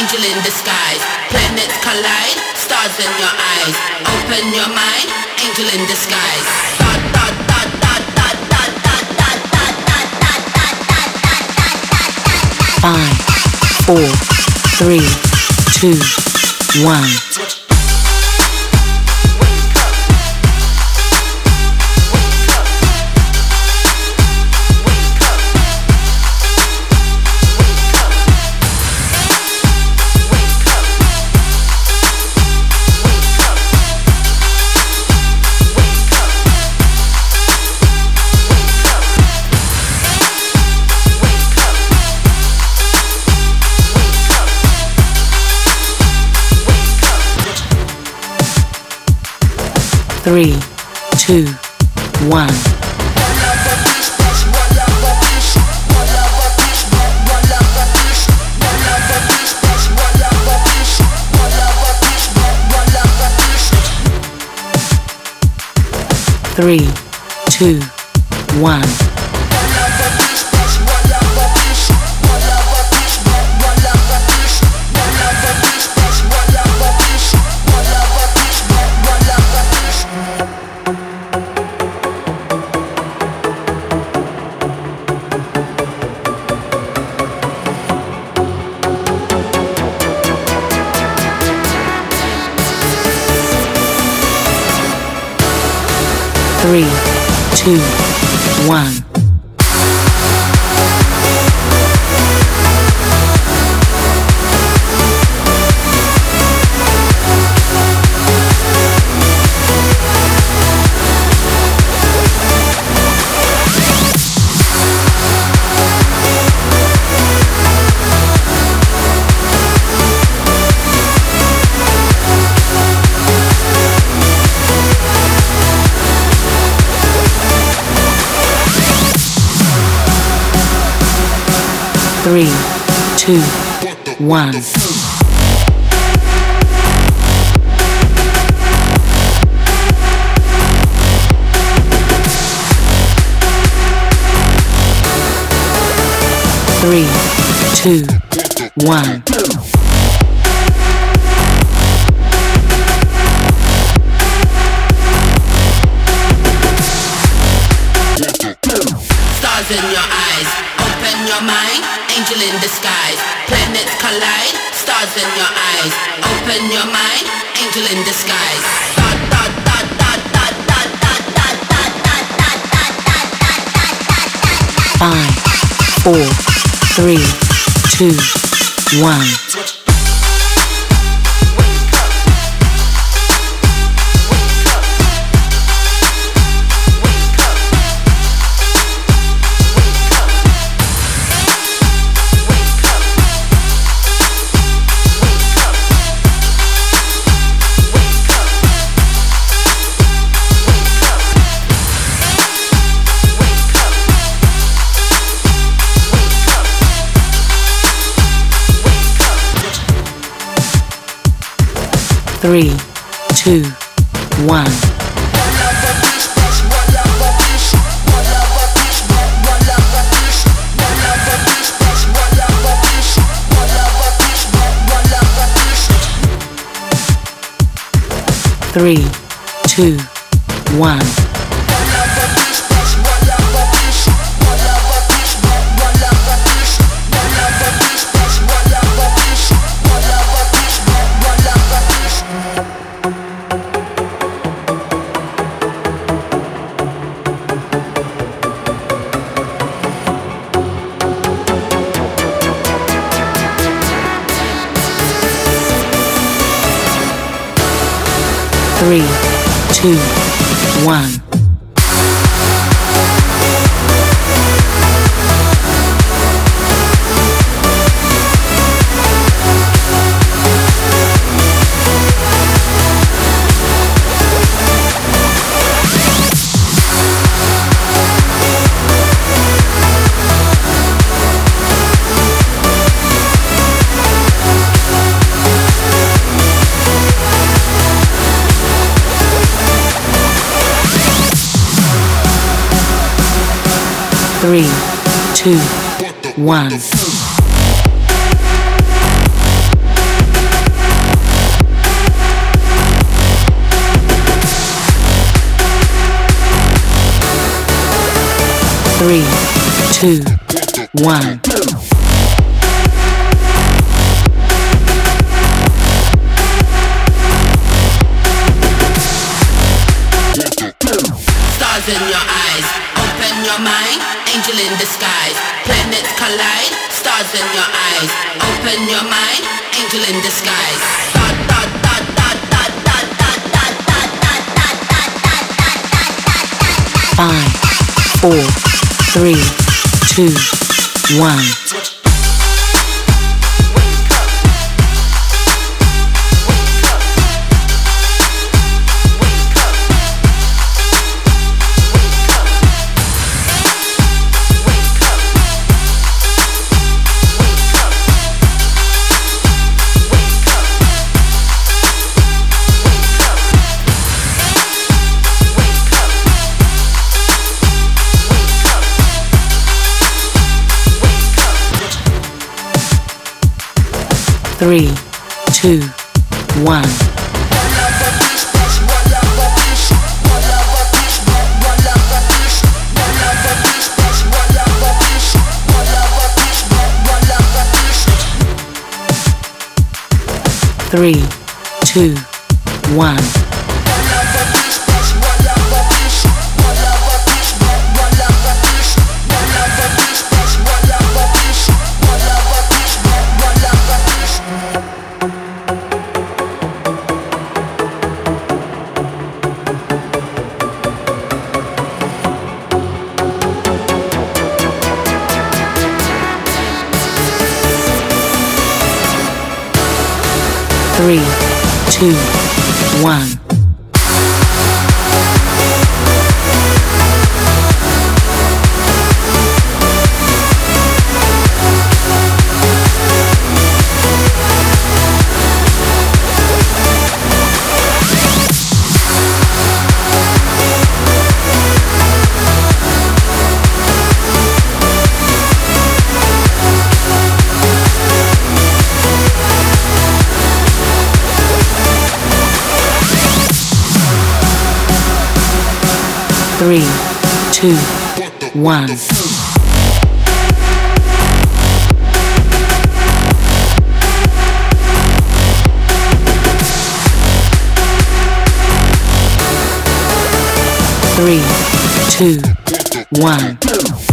angel in disguise. Planets collide, stars in your eyes. Open your mind, angel in disguise. Dot, dot, dot, dot, dot, dot, dot, dot, dot, dot, dot, dot, dot, dot, dot. 5, 4, 3, 2, 1. Three, two, one. 3, 2, 1. 3, 2, 1. 3, 2, 1. 3, 2, 1. 'Stars in your eyes, open your mind, angel in disguise. Planets collide, stars in your eyes. Open your mind, angel in disguise. Dot, dot, dot, dot, dot, dot, dot, dot, dot, dot, dot, dot, dot, dot, dot. 5, 4, 3, 2, 1. 3, 2, 1. 3, 2, 1. 3, 2, 1. 3, 2, 1. 3, 2, 1. Stars in your eyes, open your mind, angel in disguise. Planets collide, stars in your eyes, open your mind, angel in disguise. Dot, dot, dot, dot, dot, dot, dot, dot, dot, dot, dot, dot, dot, dot, dot, dot. 5, 4, 3, 2, 1. Three, two, one. Three, two, one. Three, two, one. Three, two, one. Three, two, one.